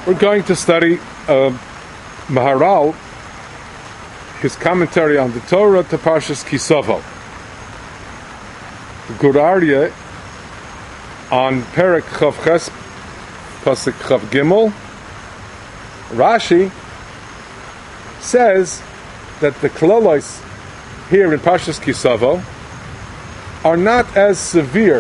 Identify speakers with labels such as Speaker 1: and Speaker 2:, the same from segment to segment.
Speaker 1: We're going to study Maharal, his commentary on the Torah to Parshas Kisavo. Gur Aryeh on Perek Chav Ches, Pasuk Chav Gimel. Rashi says that the Klolos here in Parshas Kisavo are not as severe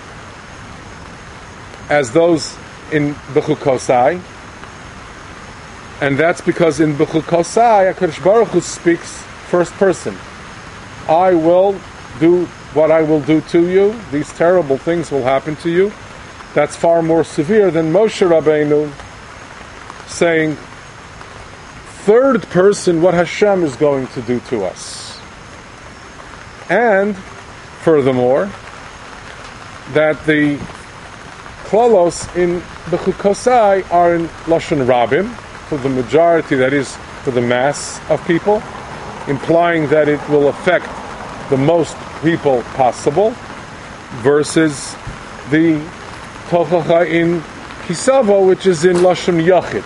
Speaker 1: as those in Bechukosai, and that's because in Bechukosai, HaKadosh Baruch Hu speaks first person. I will do what I will do to you. These terrible things will happen to you. That's far more severe than Moshe Rabbeinu saying, third person, what Hashem is going to do to us. And, furthermore, that the Klolos in Bechukosai are in Lashon Rabim, for the majority, that is, for the mass of people, implying that it will affect the most people possible, versus the Tochacha in Kisavo, which is in Lashon Yachid.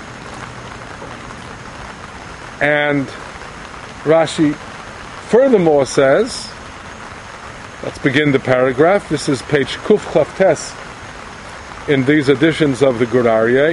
Speaker 1: And Rashi furthermore says, let's begin the paragraph. This is page Kuf Chavtes in these editions of the Gur Aryeh.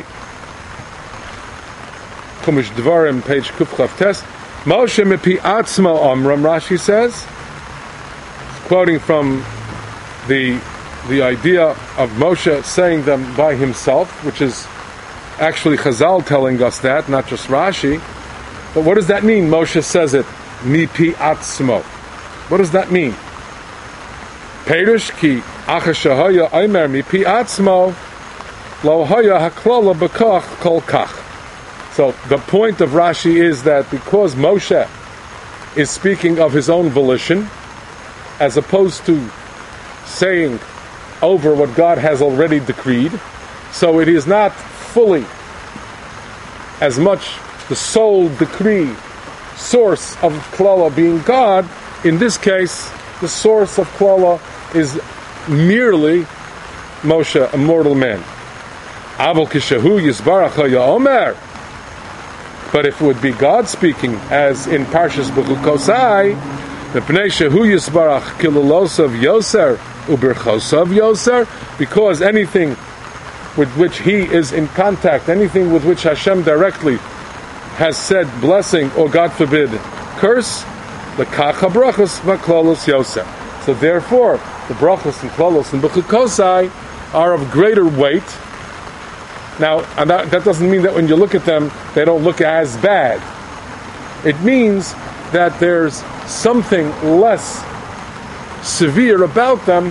Speaker 1: Chumash Dvarim, page Kuf Chavtes. Moshe mepi atzmo omram, Rashi says, quoting from the idea of Moshe saying them by himself, which is actually Chazal telling us that, not just Rashi. But what does that mean? Moshe says it, mipi atzmo. What does that mean? Perush ki achashahaya aimer mipi atzmo lo haya haklola b'koch kol kach. So the point of Rashi is that because Moshe is speaking of his own volition, as opposed to saying over what God has already decreed, so it is not fully as much the sole decree source of Klala being God. In this case, the source of Klala is merely Moshe, a mortal man. Avol kishahu yisbarach ha'yomer. But if it would be God speaking, as in Parshas Bechukosai, the Pnei Shehu Yisbarach Kilulosav Yoser Uberchosav Yoser, because anything with which he is in contact, anything with which Hashem directly has said blessing or, God forbid, curse, the Kacha Brachos Vaklolos Yoser. So therefore, the Brachos and Klolos and Bechukosai are of greater weight. Now, that doesn't mean that when you look at them, they don't look as bad. It means that there's something less severe about them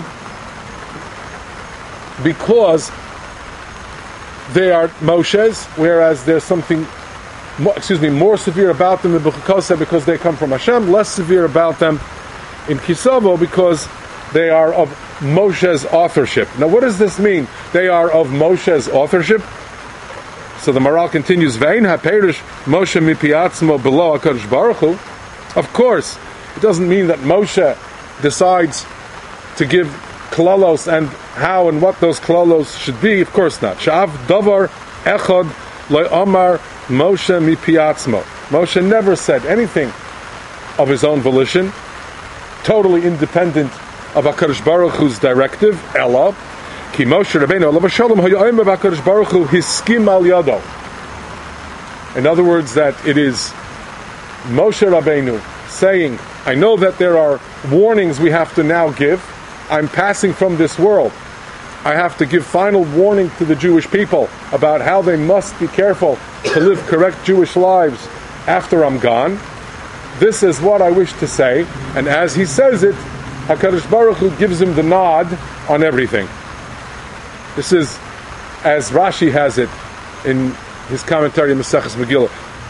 Speaker 1: because they are Moshe's, whereas there's something more severe about them in Bechukosai because they come from Hashem, less severe about them in Kisavo because they are of Moshe's authorship. Now, what does this mean? They are of Moshe's authorship. So the Maharal continues, Vein haPerush Moshe mipi atzmo below HaKadosh Baruch Hu. Of course, it doesn't mean that Moshe decides to give klalos and how and what those klalos should be. Of course not. Sha'av davar echad lo amar Moshe mipi atzmo. Moshe never said anything of his own volition, totally independent of HaKadosh Baruch Hu's directive, Ella, ki Moshe Rabbeinu alav shalom hayoyim of HaKadosh Baruch Hu hiskim al yado. In other words, that it is Moshe Rabbeinu saying, I know that there are warnings we have to now give. I'm passing from this world. I have to give final warning to the Jewish people about how they must be careful to live correct Jewish lives after I'm gone. This is what I wish to say. And as he says it, HaKadosh Baruch Hu gives him the nod on everything. This is, as Rashi has it in his commentary on Maseches Megillah.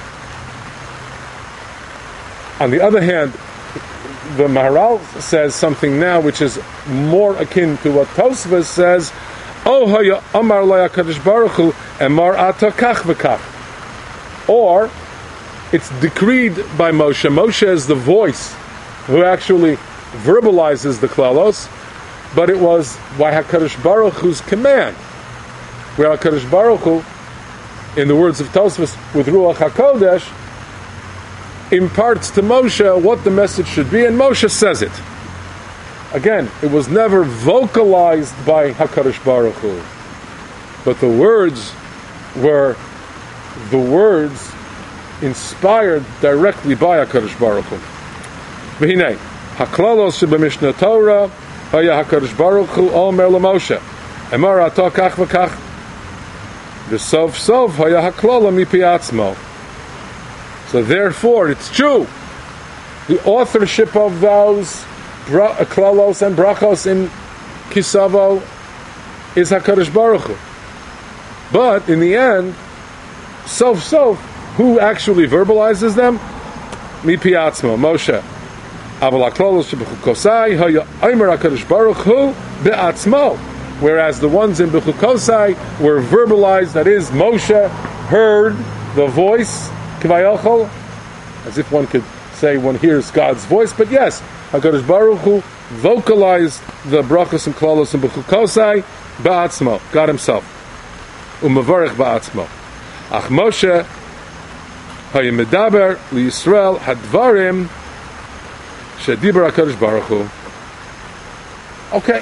Speaker 1: On the other hand, the Maharal says something now which is more akin to what Tosfos says, Oh haya amar lo HaKadosh Baruch Hu emar ata kach v'kach. Or, it's decreed by Moshe. Moshe is the voice who actually verbalizes the klalos, but it was by HaKadosh Baruch Hu's command, where HaKadosh Baruch Hu in the words of Tosfos, with Ruach HaKodesh, imparts to Moshe what the message should be, and Moshe says it. Again, it was never vocalized by HaKadosh Baruch Hu, but the words were the words inspired directly by HaKadosh Baruch Hu. V'hinei, haklalos sheb'mishnah Torah, haya HaKadosh Baruch Hu omer l'Moshe, emar ato kach v'kach, v'sof sof haya haklala mipi atzmo. So therefore, it's true, the authorship of those klalos and brachos in Kisavo is HaKadosh Baruch Hu. But in the end, sof, who actually verbalizes them? Mipi atzmo, Moshe. Aval haklalos sheb'chukosai haya omer HaKadosh Baruch Hu be'atzmo. Whereas the ones in Bechukosai were verbalized, that is, Moshe heard the voice, Kivayachol, as if one could say one hears God's voice, but yes, HaKadosh Baruch Hu vocalized the brachos and klalos in Bechukosai, ba'atzmo, God himself. Umavarech ba'atzmo. Ach Moshe haya medaber liYisrael hadvarim shediber HaKadosh Baruch Hu. Okay.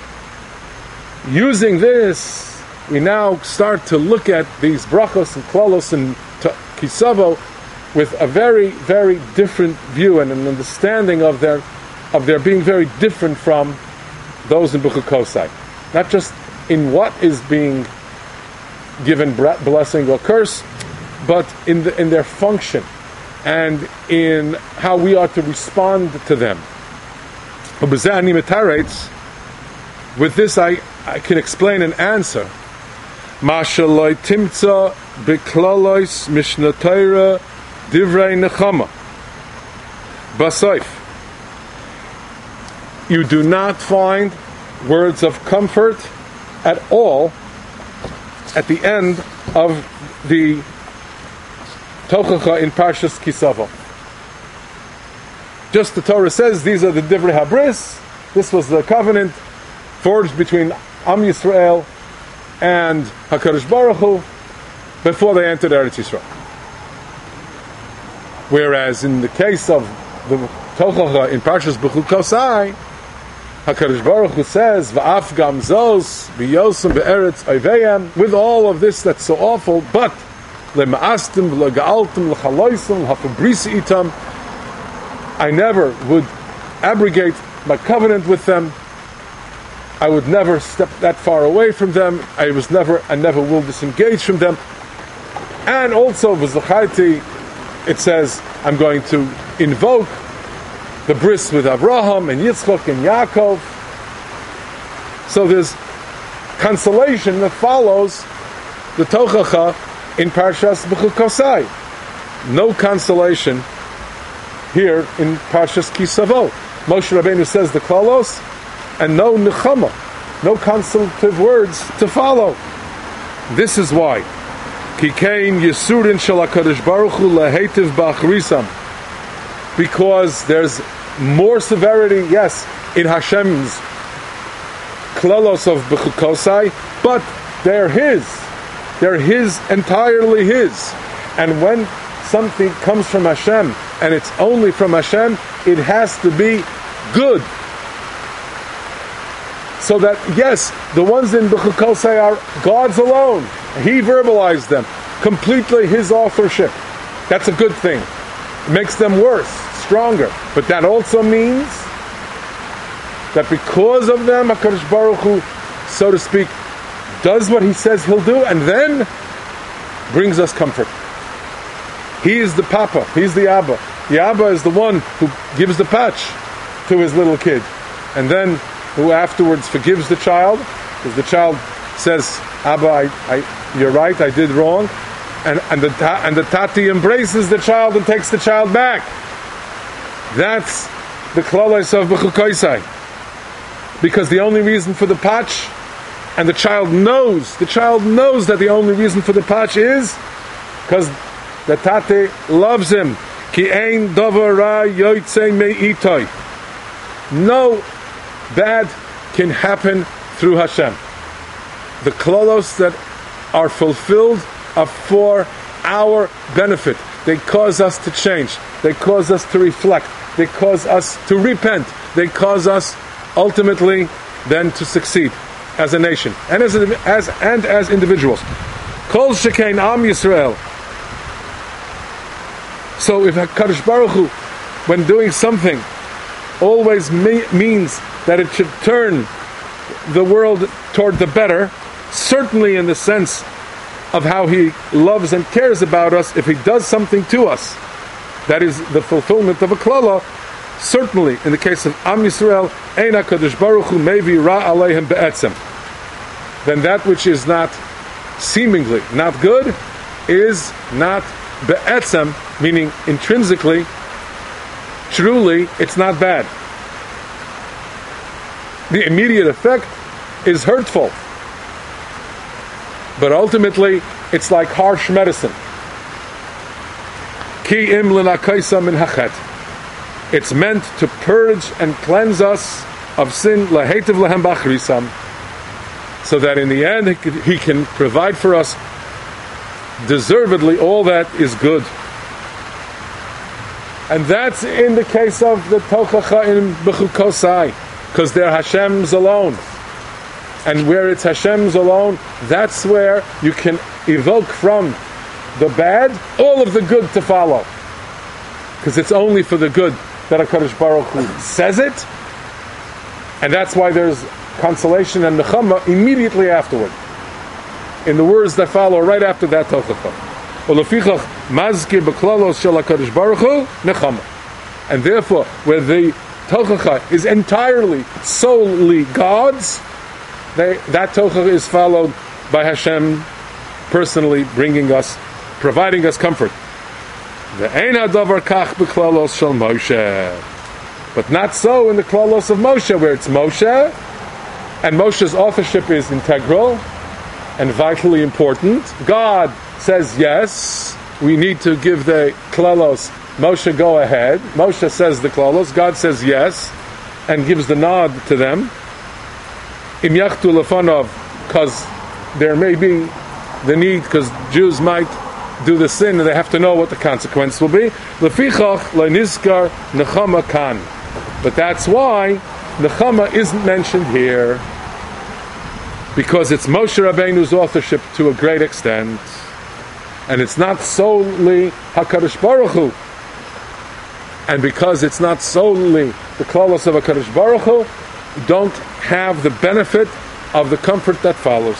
Speaker 1: Using this, we now start to look at these brachos and klalos and Kisavo with a very, very different view and an understanding of their being very different from those in Bechukosai. Not just in what is being given blessing or curse, but in their function and in how we are to respond to them. With this, I can explain and answer. Mashaloi timtza beklalois mishnah Torah divrei nechama. Basoif. You do not find words of comfort at all at the end of the Tochacha in Parshas Kisavo. Just the Torah says these are the divrei habris. This was the covenant forged between Am Yisrael and HaKadosh Baruch Hu before they entered Eretz Yisrael. Whereas in the case of the Tochacha in Parshas Bechukosai, HaKadosh Baruch Hu says, V'af gam zos b'yosem be'eretz oiveyem, with all of this that's so awful, but le'ma'astim v'lega'altim l'chaloisem l'hafabrisi itam, I never would abrogate my covenant with them. I would never step that far away from them. I never will disengage from them. And also, v'zacharti, it says, I'm going to invoke the bris with Abraham and Yitzchak and Yaakov. So there's consolation that follows the Tochacha in Parshas Bechukosai. No consolation here in Parshas Kisavo. Moshe Rabbeinu says the klalos, and no nechama, no consolative words to follow. This is why. Kikein Yisurin Shel HaKadosh Baruch Hu Lehetiv Ba'achrisam. Because there's more severity, yes, in Hashem's klalos of Bechukosai, but they're His. They're His, entirely His. And when something comes from Hashem, and it's only from Hashem, it has to be good. So that, yes, the ones in Bechukosai are God's alone. He verbalized them. Completely His authorship. That's a good thing. It makes them worse, stronger. But that also means that because of them, HaKadosh Baruch Hu, so to speak, does what He says He'll do, and then brings us comfort. He is the Papa. He's the Abba. The Abba is the one who gives the patch to his little kid. And then who afterwards forgives the child, because the child says, Abba, you're right, I did wrong. And the Tati embraces the child and takes the child back. That's the klalos of Bechukosai. Because the only reason for the patch, and the child knows that the only reason for the patch is because the Tati loves him. Ki ein davar ra yotzei me'itoi. No bad can happen through Hashem. The klalos that are fulfilled are for our benefit. They cause us to change. They cause us to reflect. They cause us to repent. They cause us ultimately then to succeed as a nation and as individuals. Kol Shekain Am Yisrael. So if HaKadosh Baruch Hu, when doing something, always means that it should turn the world toward the better, certainly in the sense of how He loves and cares about us, if He does something to us, that is the fulfillment of a klala, certainly in the case of Am Yisrael, Ein HaKadosh Baruch Hu mevi ra aleihem be'etzem, then that which is not seemingly not good is not be'etzem, meaning intrinsically, truly, it's not bad. The immediate effect is hurtful, but ultimately it's like harsh medicine. Ki im l'nakaisa min hachet. It's meant to purge and cleanse us of sin, lahetiv lehem bachrisam, so that in the end He can provide for us deservedly all that is good. And that's in the case of the Tochacha in Bechukosai, because they're Hashem's alone. And where it's Hashem's alone, that's where you can evoke from the bad all of the good to follow. Because it's only for the good that HaKadosh Baruch Hu says it, and that's why there's consolation and nechama immediately afterward, in the words that follow right after that Tochacha. And therefore, where the Tochacha is entirely, solely God's, that Tochacha is followed by Hashem personally providing us comfort. But not so in the klalos of Moshe, where it's Moshe, and Moshe's authorship is integral and vitally important. God says yes, we need to give the klalos. Moshe, go ahead. Moshe says the klalos. God says yes, and gives the nod to them. Im yachtu lefanov, because there may be the need, because Jews might do the sin and they have to know what the consequence will be. Lefichach le'nizkar nechama kan. But that's why nechama isn't mentioned here, because it's Moshe Rabbeinu's authorship to a great extent, and it's not solely HaKadosh Baruch Hu. And because it's not solely the klalos of HaKadosh Baruch Hu, don't have the benefit of the comfort that follows.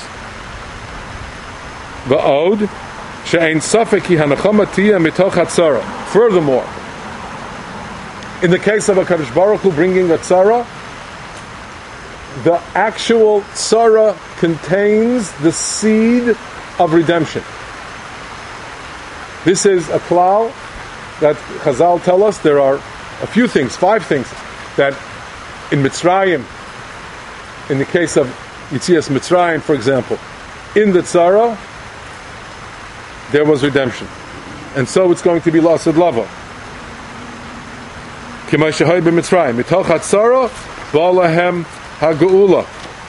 Speaker 1: Va'od she'ein safek hi hanachama tiyah mitoch hatzara. Furthermore, in the case of HaKadosh Baruch Hu bringing a tzara, the actual tzara contains the seed of redemption. This is a klal that Chazal tell us there are a few things, 5 things, that in Mitzrayim, in the case of Yitzias Mitzrayim, for example, in the tzara, there was redemption. And so it's going to be Lasad Lava. K'may shehay b'Mitzrayim, mitoch hatzara, ba'alahem ha'geula.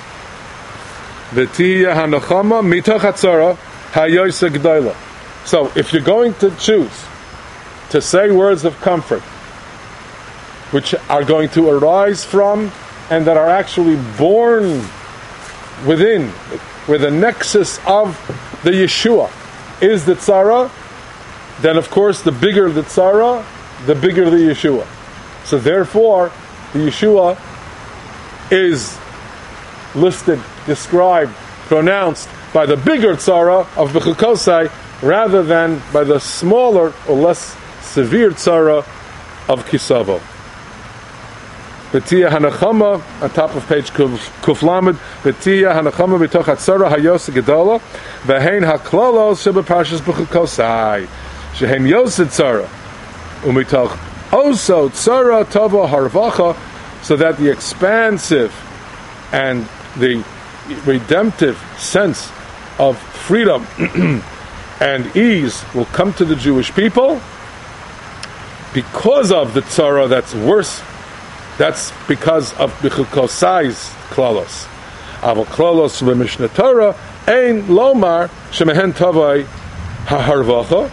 Speaker 1: V'tiyah ha'nachama, mitoch hatzara, ha'yoysa g'dayla. So, if you're going to choose to say words of comfort, which are going to arise from and that are actually born within, where the nexus of the Yeshua is the tzara, then of course the bigger the tzara, the bigger the Yeshua. So therefore, the Yeshua is listed, described, pronounced by the bigger tzara of Bechukosai, rather than by the smaller or less severe tzara of Kisavo. B'tiyah hanachama, on top of page Kuf Lamed, B'tiyah hanachama b'toch hatzara hayos gedola, v'hein haklalos shebeparshas Bechukosai, shehem yosid tzara, umitoch oso tzara tova harvacha, so that the expansive and the redemptive sense of freedom and ease will come to the Jewish people because of the tzara that's worse. That's because of Bechukosai's klalos. Aval klalos b'Mishnah Torah ein lomar shemehen tavai ha-harvacha,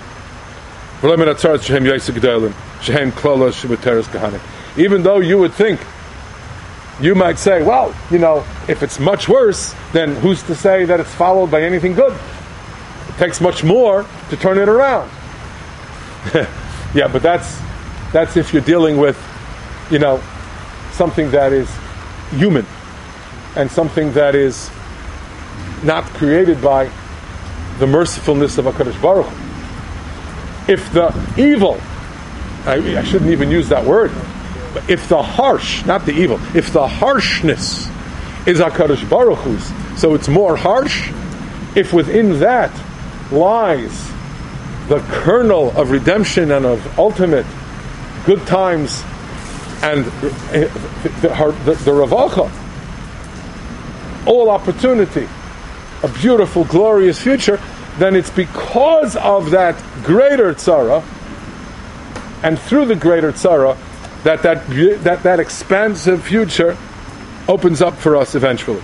Speaker 1: even though you would think, you might say, well, if it's much worse, then who's to say that it's followed by anything good? It takes much more to turn it around. Yeah, but that's if you're dealing with, something that is human and something that is not created by the mercifulness of HaKadosh Baruch Hu. If the evil, I shouldn't even use that word, but if the harsh, not the evil, if the harshness is HaKadosh Baruch Hu's, so it's more harsh, if within that lies the kernel of redemption and of ultimate good times and the Ravacha, all opportunity, a beautiful, glorious future, then it's because of that greater tzara, and through the greater tzara, that expansive future opens up for us eventually.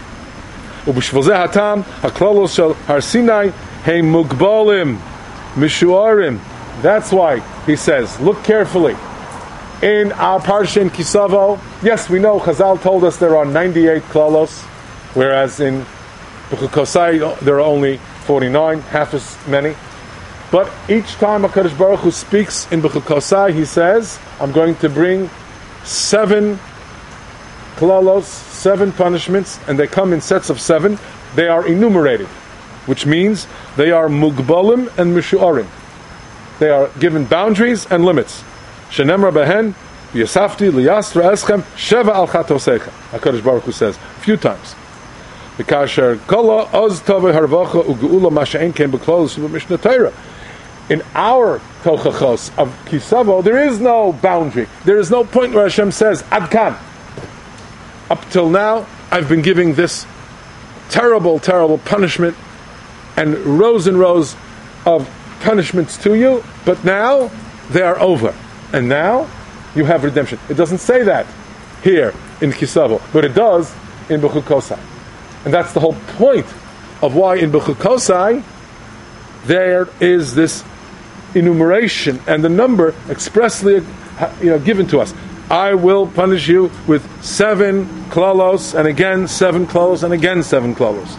Speaker 1: That's why he says, look carefully. In our parsha in Kisavo, yes, we know Chazal told us there are 98 klalos, whereas in B'chukosai there are only 49, half as many. But each time HaKadosh Baruch Hu speaks in B'chukosai, he says, I'm going to bring 7 klalos, 7 punishments, and they come in sets of 7. They are enumerated, which means they are mugbalim and mishuarim. They are given boundaries and limits. Shenemra behen, v'yasafti liyastra eschem, sheva al chatosecha. HaKadosh Baruch Hu says a few times. V'kasher kola oz tovei harvacha u'geula masha'en kem b'klolos v'mishnah Torah. In our tochachos of Kisavo, there is no boundary. There is no point where Hashem says, Adkan. Up till now, I've been giving this terrible, terrible punishment and rows of punishments to you, but now they are over. And now you have redemption. It doesn't say that here in Kisavo, but it does in B'chukosai. And that's the whole point of why in B'chukosai there is this enumeration and the number expressly given to us. I will punish you with 7 klalos, and again 7 klalos, and again 7 klalos.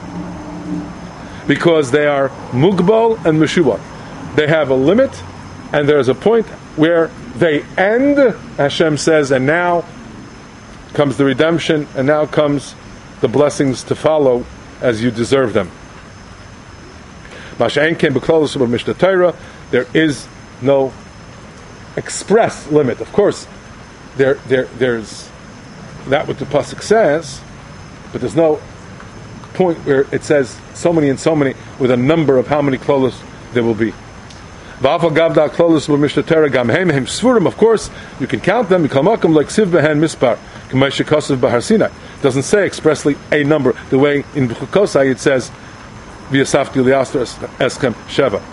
Speaker 1: Because they are mugbal and meshubal. They have a limit, and there's a point where they end. Hashem says, and now comes the redemption, and now comes the blessings to follow as you deserve them. Masha'en came b'klalos of Mishnah Torah. There is no express limit. Of course, there's that what the pasuk says, but there's no point where it says so many and so many with a number of how many klolos there will be. Of course, you can count them. It doesn't say expressly a number, the way in B'chukosai it says V'yasafti li'astra eskem sheva.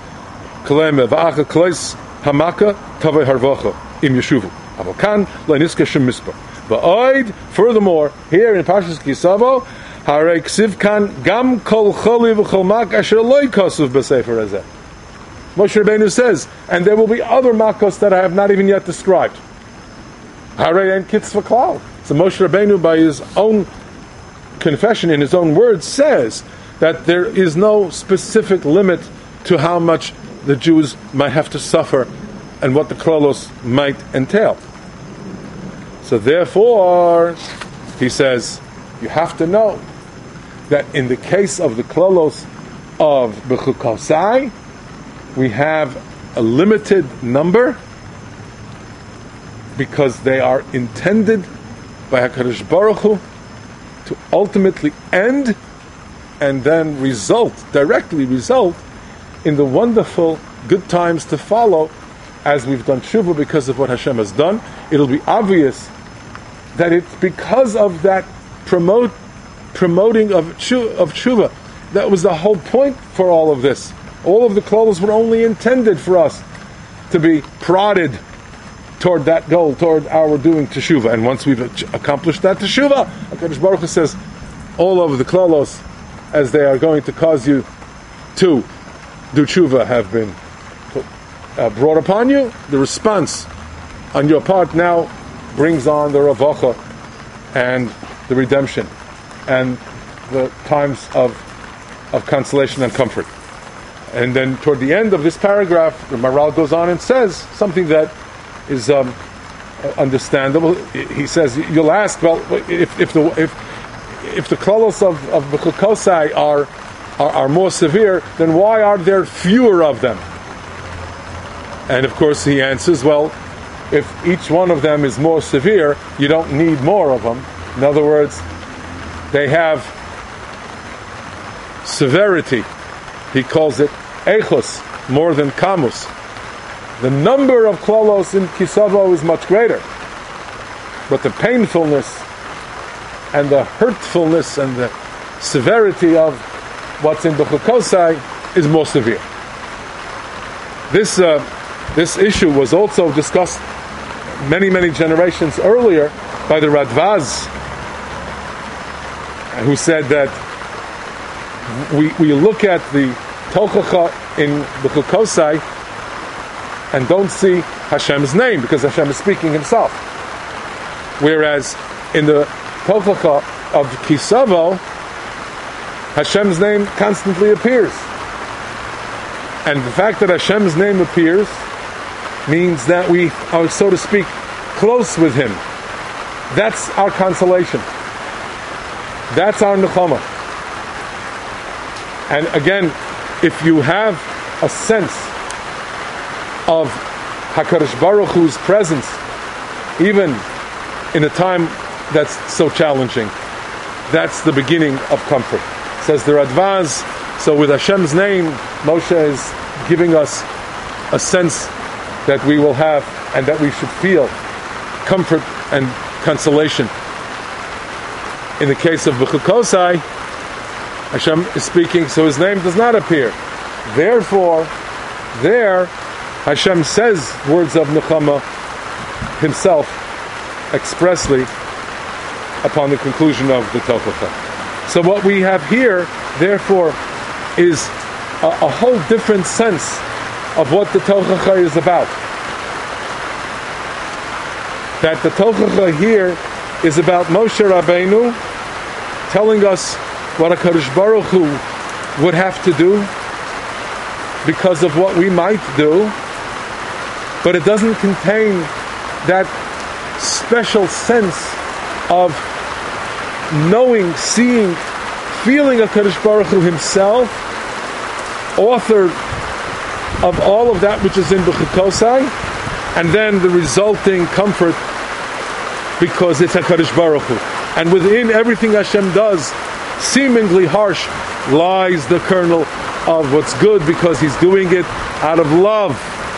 Speaker 1: Furthermore, here in Parshas Kisavo, Harei ksiv kan gam kol choli v'chol mak asher lo yikosuv b'sefer hazeh. Moshe Rabbeinu says, and there will be other makos that I have not even yet described. Harei en kitz v'klal. So Moshe Rabbeinu, by his own confession, in his own words, says that there is no specific limit to how much the Jews might have to suffer and what the klolos might entail. So therefore, he says, you have to know that in the case of the klolos of B'chukosai, we have a limited number because they are intended by HaKadosh Baruch Hu to ultimately end and then directly result in the wonderful good times to follow as we've done tshuva because of what Hashem has done. It'll be obvious that it's because of that promoting of tshuva. That was the whole point for all of this. All of the klolos were only intended for us to be prodded toward that goal, toward our doing teshuva. And once we've accomplished that teshuva, HaKadosh Baruch Hu says, all of the klolos, as they are going to cause you to do tshuva have been brought upon you. The response on your part now brings on the ravacha and the redemption and the times of consolation and comfort. And then toward the end of this paragraph, the Maharal goes on and says something that is understandable. He says, you'll ask, well, if the klalos of Bechul Kosai are more severe, then why are there fewer of them? And of course he answers, well, if each one of them is more severe, you don't need more of them. In other words, they have severity. He calls it echos, more than kamus. The number of klalos in Kisavo is much greater, but the painfulness and the hurtfulness and the severity of what's in Bechul Kosai is more severe. This issue was also discussed many generations earlier by the Radvaz, who said that we look at the Tochacha in Bechul Kosai and don't see Hashem's name because Hashem is speaking Himself. Whereas in the Tochacha of Kisavo, Hashem's name constantly appears. And the fact that Hashem's name appears means that we are, so to speak, close with Him. That's our consolation. That's our nechama. And again, if you have a sense of HaKadosh Baruch Hu's presence, even in a time that's so challenging, that's the beginning of comfort. Says the Radvaz, so with Hashem's name, Moshe is giving us a sense that we will have and that we should feel comfort and consolation. In the case of Bechul Kosai, Hashem is speaking, so His name does not appear. Therefore, there Hashem says words of Nechama Himself expressly upon the conclusion of the Tochacha. So what we have here, therefore, is a whole different sense of what the Tochacha is about. That the Tochacha here is about Moshe Rabbeinu telling us what HaKadosh Baruch Hu would have to do because of what we might do, but it doesn't contain that special sense of knowing, seeing, feeling HaKadosh Baruch Hu Himself, author of all of that which is in Bechul Kosai, and then the resulting comfort because it's HaKadosh Baruch Hu. And within everything Hashem does, seemingly harsh, lies the kernel of what's good because He's doing it out of love.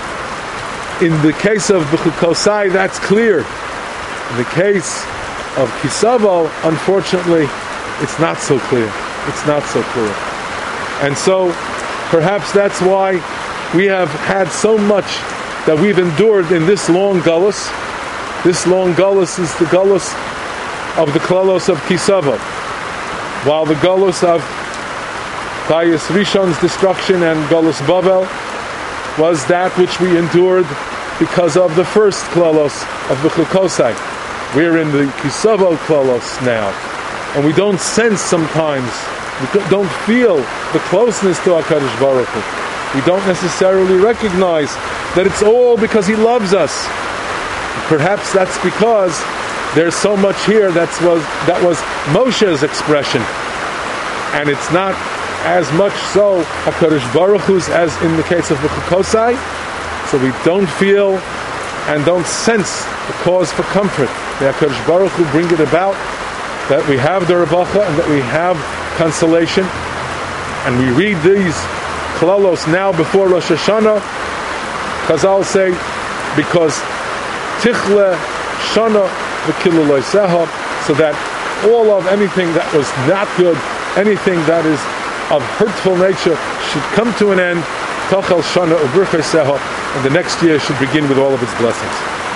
Speaker 1: In the case of Bechul Kosai, that's clear. In the case of Kisavo, unfortunately, it's not so clear. It's not so clear. And so, perhaps that's why we have had so much that we've endured in this long Gullus. This long Gullus is the Gullus of the Klalos of Kisavo. While the Gullus of Chayes Rishon's destruction and Gullus Bavel was that which we endured because of the first Klalos of Bechul Kosai. We're in the Kisavo Klalos now. And we don't sense sometimes, we don't feel the closeness to HaKadosh Baruch Hu. We don't necessarily recognize that it's all because He loves us. Perhaps that's because there's so much here that was Moshe's expression. And it's not as much so HaKadosh Baruch Hu's as in the case of Bechul Kosai. So we don't feel and don't sense the cause for comfort. The HaKadosh Baruch Hu bring it about that we have the Ravacha and that we have consolation. And we read these Klalos now before Rosh Hashanah. Chazal say, because Tichle Shana V'kilu Loiseha, so that all of anything that was not good, anything that is of hurtful nature should come to an end. Tachel Shana U'Bruchei Seha, and the next year should begin with all of its blessings.